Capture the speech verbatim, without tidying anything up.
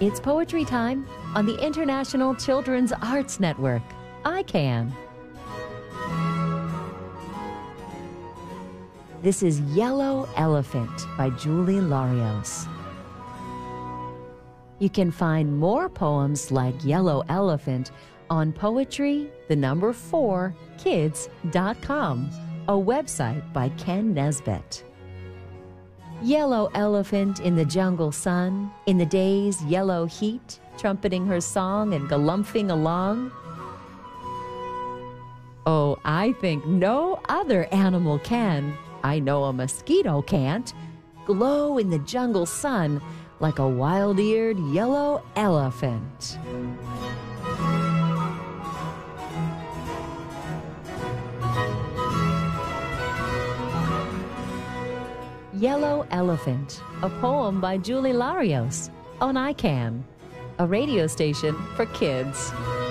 It's poetry time on the International Children's Arts Network, I CAN. This is Yellow Elephant by Julie Larios. You can find more poems like Yellow Elephant on poetry, the number four, kids dot com, a website by Ken Nesbitt. Yellow elephant in the jungle sun, in the day's yellow heat, trumpeting her song and galumphing along. Oh, I think no other animal can, I know a mosquito can't, glow in the jungle sun like a wild-eared yellow elephant. Yellow Elephant, a poem by Julie Larios on I CAN, a radio station for kids.